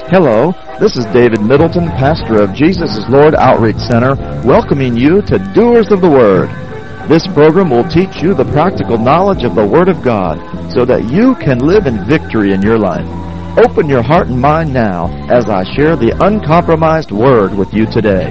Hello, this is David Middleton, pastor of Jesus is Lord Outreach Center, welcoming you to Doers of the Word. This program will teach you the practical knowledge of the Word of God so that you can live in victory in your life. Open your heart and mind now as I share the uncompromised Word with you today.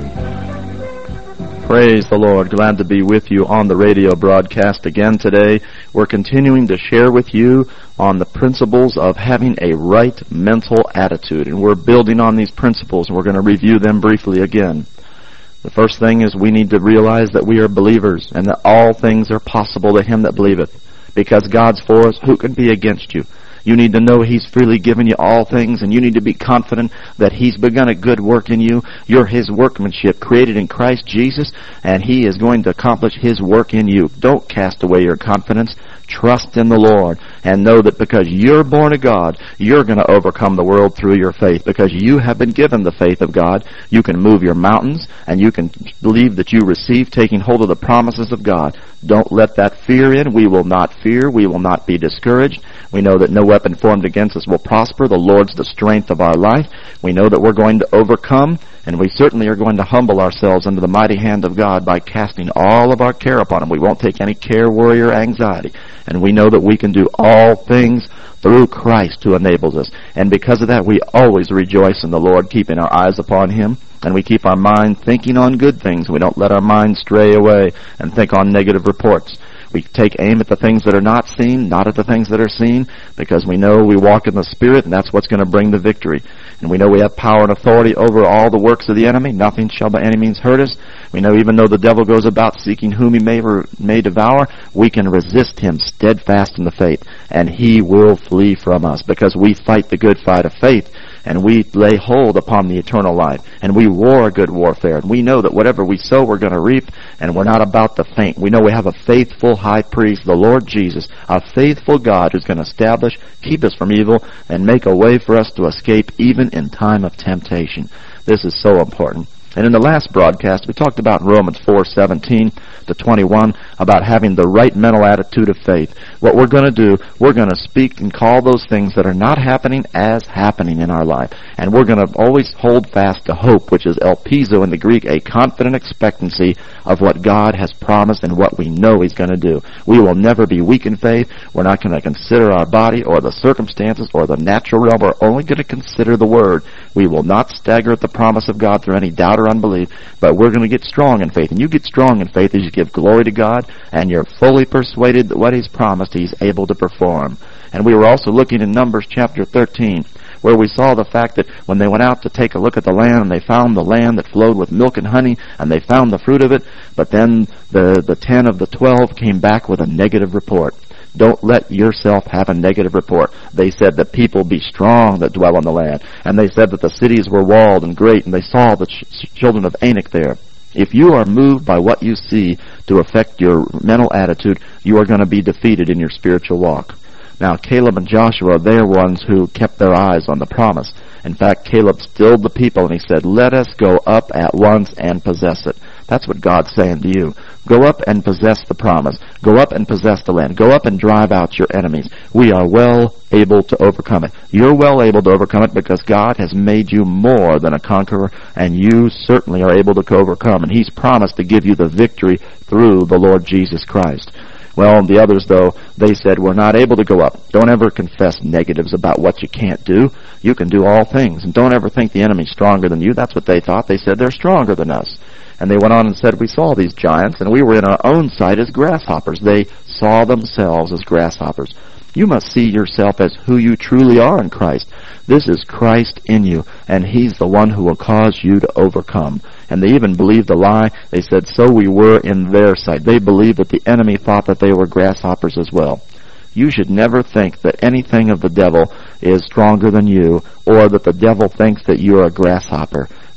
Praise the Lord. Glad to be with you on the radio broadcast again today. We're continuing to share with you on the principles of having a right mental attitude. And we're building on these principles, and we're going to review them briefly again. The first thing is we need to realize that we are believers and that all things are possible to him that believeth. Because God's for us, who can be against you? You need to know he's freely given you all things, and you need to be confident that he's begun a good work in you. You're his workmanship created in Christ Jesus, and he is going to accomplish his work in you. Don't cast away your confidence. Trust in the Lord and know that because you're born of God, you're going to overcome the world through your faith. Because you have been given the faith of God, you can move your mountains, and you can believe that you receive taking hold of the promises of God. Don't let that fear in. We will not fear. We will not be discouraged. We know that no weapon formed against us will prosper. The Lord's the strength of our life. We know that we're going to overcome, and we certainly are going to humble ourselves under the mighty hand of God by casting all of our care upon him. We won't take any care, worry, or anxiety. And we know that we can do all things through Christ who enables us. And because of that, we always rejoice in the Lord, keeping our eyes upon him. And we keep our mind thinking on good things. We don't let our mind stray away and think on negative reports. We take aim at the things that are not seen, not at the things that are seen, because we know we walk in the Spirit, and that's what's going to bring the victory. And we know we have power and authority over all the works of the enemy. Nothing shall by any means hurt us. We know even though the devil goes about seeking whom he may devour, we can resist him steadfast in the faith, and he will flee from us, because we fight the good fight of faith, and we lay hold upon the eternal life, and we war a good warfare, and we know that whatever we sow we're going to reap, and we're not about to faint. We know we have a faithful high priest, the Lord Jesus, a faithful God who's going to establish, keep us from evil, and make a way for us to escape even in time of temptation. This is so important. And in the last broadcast, we talked about in Romans 4:17 to 21 about having the right mental attitude of faith. What we're going to do, we're going to speak and call those things that are not happening as happening in our life. And we're going to always hold fast to hope, which is elpizo in the Greek, a confident expectancy of what God has promised and what we know he's going to do. We will never be weak in faith. We're not going to consider our body or the circumstances or the natural realm. We're only going to consider the Word. We will not stagger at the promise of God through any doubt or unbelief, but we're going to get strong in faith. And you get strong in faith as you give glory to God, and you're fully persuaded that what he's promised he's able to perform. And we were also looking in Numbers chapter 13, where we saw the fact that when they went out to take a look at the land, and they found the land that flowed with milk and honey, and they found the fruit of it, but then the 10 of the 12 came back with a negative report. Don't let yourself have a negative report. They said that people be strong that dwell on the land. And they said that the cities were walled and great, and they saw the children of Anak there. If you are moved by what you see to affect your mental attitude, you are going to be defeated in your spiritual walk. Now, Caleb and Joshua, they're ones who kept their eyes on the promise. In fact, Caleb stilled the people, and he said, "Let us go up at once and possess it." That's what God's saying to you. Go up and possess the promise. Go up and possess the land. Go up and drive out your enemies. We are well able to overcome it. You're well able to overcome it because God has made you more than a conqueror, and you certainly are able to overcome. And he's promised to give you the victory through the Lord Jesus Christ. Well, the others, though, they said, we're not able to go up. Don't ever confess negatives about what you can't do. You can do all things. And don't ever think the enemy's stronger than you. That's what they thought. They said they're stronger than us. And they went on and said, we saw these giants, and we were in our own sight as grasshoppers. They saw themselves as grasshoppers. You must see yourself as who you truly are in Christ. This is Christ in you, and he's the one who will cause you to overcome. And they even believed the lie. They said, so we were in their sight. They believed that the enemy thought that they were grasshoppers as well. You should never think that anything of the devil is stronger than you, or that the devil thinks that you're a grasshopper.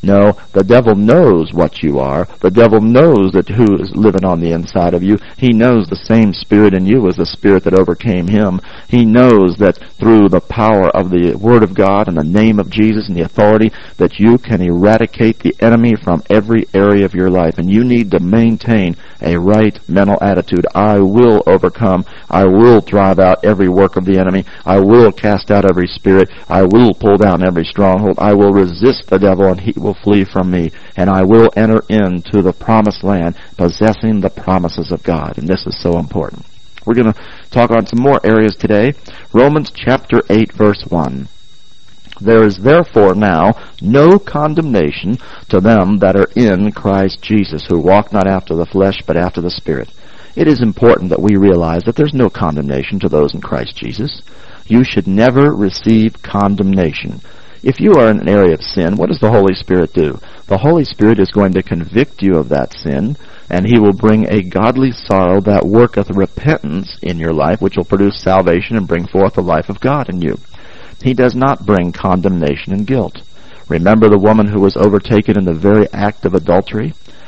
No, the devil knows what you are. The devil knows that who is living on the inside of you. He knows the same spirit in you as the spirit that overcame him. He knows that through the power of the Word of God and the name of Jesus and the authority that you can eradicate the enemy from every area of your life. And you need to maintain a right mental attitude. I will overcome. I will drive out every work of the enemy. I will cast out every spirit. I will pull down every stronghold. I will resist the devil and he will flee from me, and I will enter into the promised land possessing the promises of God. And this is so important. We're going to talk on some more areas today. Romans chapter 8 verse 1. There is therefore now no condemnation to them that are in Christ Jesus, who walk not after the flesh but after the Spirit. It is important that we realize that there's no condemnation to those in Christ Jesus. You should never receive condemnation. If you are in an area of sin, what does the Holy Spirit do? The Holy Spirit is going to convict you of that sin, and He will bring a godly sorrow that worketh repentance in your life, which will produce salvation and bring forth the life of God in you. He does not bring condemnation and guilt. Remember the woman who was overtaken in the very act of adultery?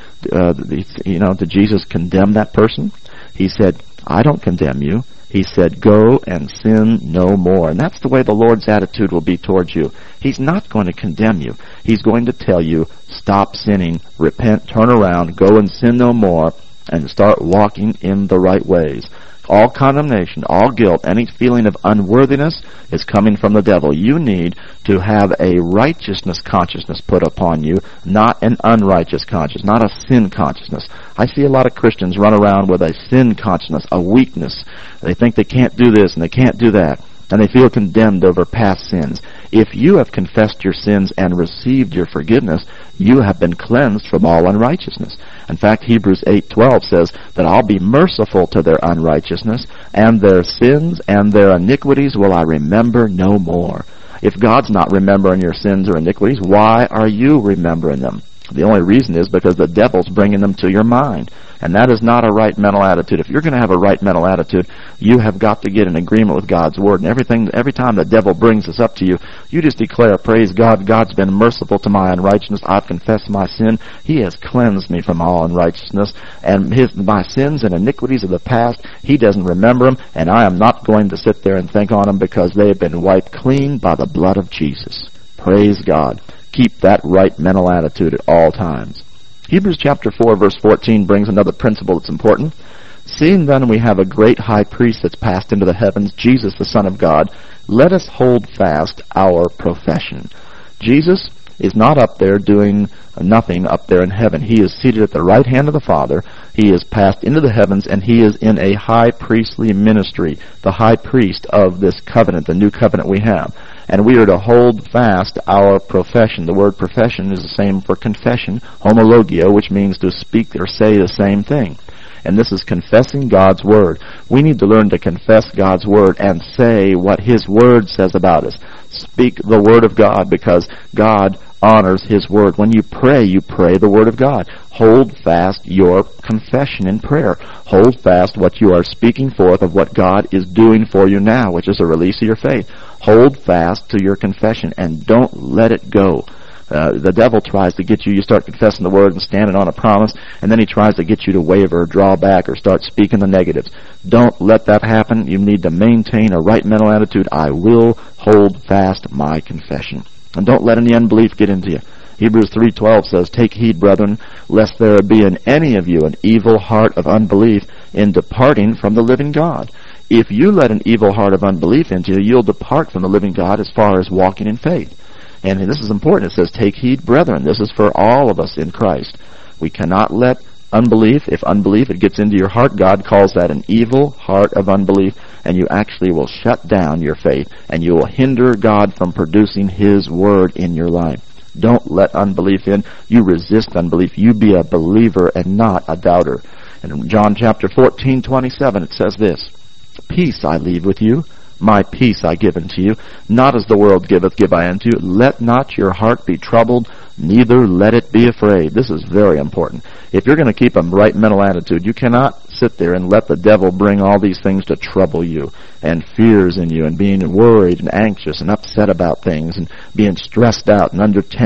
Did Jesus condemn that person? He said, I don't condemn you. He said, go and sin no more. And that's the way the Lord's attitude will be towards you. He's not going to condemn you. He's going to tell you, stop sinning, repent, turn around, go and sin no more, and start walking in the right ways. All condemnation, all guilt, any feeling of unworthiness is coming from the devil. You need to have a righteousness consciousness put upon you, not an unrighteous consciousness, not a sin consciousness. I see a lot of Christians run around with a sin consciousness, a weakness. They think they can't do this and they can't do that, and they feel condemned over past sins. If you have confessed your sins and received your forgiveness, you have been cleansed from all unrighteousness. In fact, Hebrews 8:12 says that I'll be merciful to their unrighteousness, and their sins and their iniquities will I remember no more. If God's not remembering your sins or iniquities, why are you remembering them? The only reason is because the devil's bringing them to your mind. And that is not a right mental attitude. If you're going to have a right mental attitude, you have got to get in agreement with God's Word. And every time the devil brings this up to you, you just declare, praise God, God's been merciful to my unrighteousness. I've confessed my sin. He has cleansed me from all unrighteousness. And my sins and iniquities of the past, He doesn't remember them. And I am not going to sit there and think on them because they have been wiped clean by the blood of Jesus. Praise God. Keep that right mental attitude at all times. Hebrews chapter 4 verse 14 brings another principle that's important. Seeing then we have a great high priest that's passed into the heavens, Jesus the Son of God, let us hold fast our profession. Jesus is not up there doing nothing up there in heaven. He is seated at the right hand of the Father. He is passed into the heavens, and He is in a high priestly ministry, the high priest of this covenant, the new covenant we have. And we are to hold fast our profession. The word profession is the same for confession, homologio, which means to speak or say the same thing. And this is confessing God's Word. We need to learn to confess God's Word and say what His Word says about us. Speak the Word of God, because God honors His Word. When you pray the Word of God. Hold fast your confession in prayer. Hold fast what you are speaking forth of what God is doing for you now, which is a release of your faith. Hold fast to your confession and don't let it go. The devil tries to get you, you start confessing the Word and standing on a promise, and then he tries to get you to waver or draw back or start speaking the negatives. Don't let that happen. You need to maintain a right mental attitude. I will hold fast my confession. And don't let any unbelief get into you. Hebrews 3:12 says, take heed, brethren, lest there be in any of you an evil heart of unbelief in departing from the living God. If you let an evil heart of unbelief into you, you'll depart from the living God as far as walking in faith. And this is important. It says, take heed, brethren. This is for all of us in Christ. We cannot let unbelief, if unbelief, it gets into your heart, God calls that an evil heart of unbelief, and you actually will shut down your faith, and you will hinder God from producing His Word in your life. Don't let unbelief in. You resist unbelief. You be a believer and not a doubter. And in John chapter 14:27, it says this, peace I leave with you, my peace I give unto you. Not as the world giveth, give I unto you. Let not your heart be troubled, neither let it be afraid. This is very important. If you're going to keep a right mental attitude, you cannot sit there and let the devil bring all these things to trouble you, and fears in you, and being worried and anxious and upset about things, and being stressed out and under tension.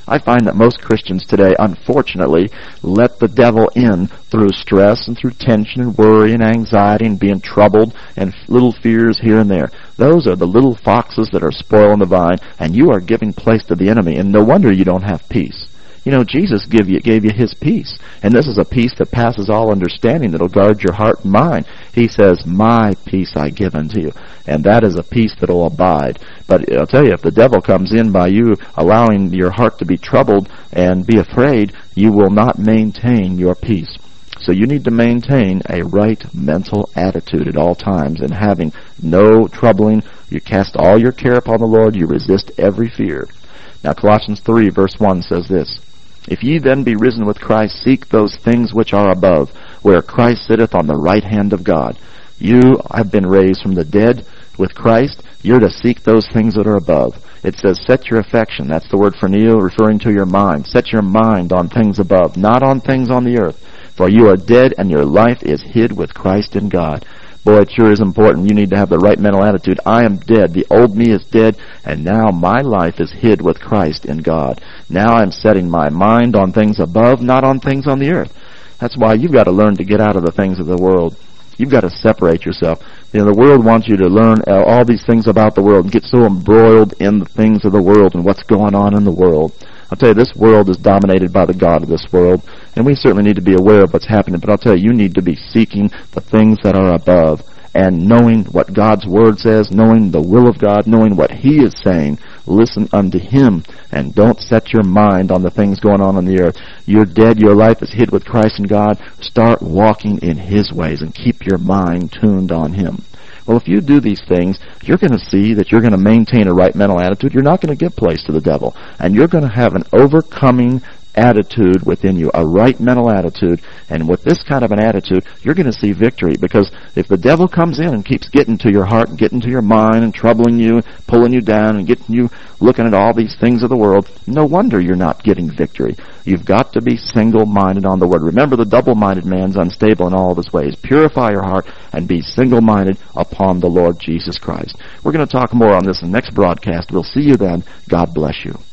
I find that most Christians today, unfortunately, let the devil in through stress and through tension and worry and anxiety and being troubled and little fears here and there. Those are the little foxes that are spoiling the vine, and you are giving place to the enemy, and no wonder you don't have peace. You know, Jesus gave you his peace, and this is a peace that passes all understanding that'll guard your heart and mind. He says, my peace I give unto you, and that is a peace that'll abide. But I'll tell you, if the devil comes in by you allowing your heart to be troubled and be afraid, you will not maintain your peace. So you need to maintain a right mental attitude at all times, and having no troubling. You cast all your care upon the Lord, you resist every fear. Now Colossians 3 verse 1 says this, if ye then be risen with Christ, seek those things which are above, where Christ sitteth on the right hand of God. You have been raised from the dead with Christ. You're to seek those things that are above. It says, set your affection. That's the word phroneo, referring to your mind. Set your mind on things above, not on things on the earth. For you are dead, and your life is hid with Christ in God. Boy, it sure is important. You need to have the right mental attitude. I am dead. The old me is dead, and now my life is hid with Christ in God. Now I'm setting my mind on things above, not on things on the earth. That's why you've got to learn to get out of the things of the world. You've got to separate yourself. You know, the world wants you to learn all these things about the world and get so embroiled in the things of the world and what's going on in the world. I'll tell you, this world is dominated by the god of this world, and we certainly need to be aware of what's happening, but I'll tell you, you need to be seeking the things that are above and knowing what God's Word says, knowing the will of God, knowing what He is saying. Listen unto Him, and don't set your mind on the things going on the earth. You're dead, your life is hid with Christ in God. Start walking in His ways and keep your mind tuned on Him. Well, if you do these things, you're going to see that you're going to maintain a right mental attitude. You're not going to give place to the devil. And you're going to have an overcoming attitude within you, a right mental attitude. And with this kind of an attitude, you're going to see victory. Because if the devil comes in and keeps getting to your heart and getting to your mind and troubling you, pulling you down and getting you looking at all these things of the world, no wonder you're not getting victory. You've got to be single-minded on the Word. Remember, the double-minded man's unstable in all of his ways. Purify your heart and be single-minded upon the Lord Jesus Christ. We're going to talk more on this in the next broadcast. We'll see you then. God bless you.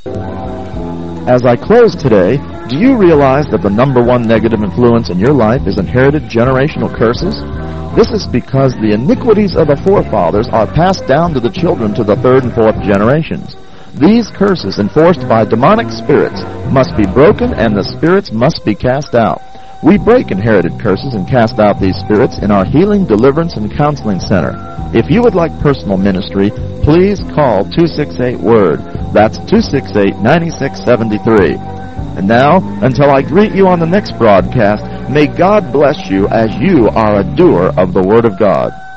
As I close today, do you realize that the number one negative influence in your life is inherited generational curses? This is because the iniquities of the forefathers are passed down to the children to the third and fourth generations. These curses, enforced by demonic spirits, must be broken, and the spirits must be cast out. We break inherited curses and cast out these spirits in our Healing, Deliverance, and Counseling Center. If you would like personal ministry, please call 268-WORD. That's 268-9673. And now, until I greet you on the next broadcast, may God bless you as you are a doer of the Word of God.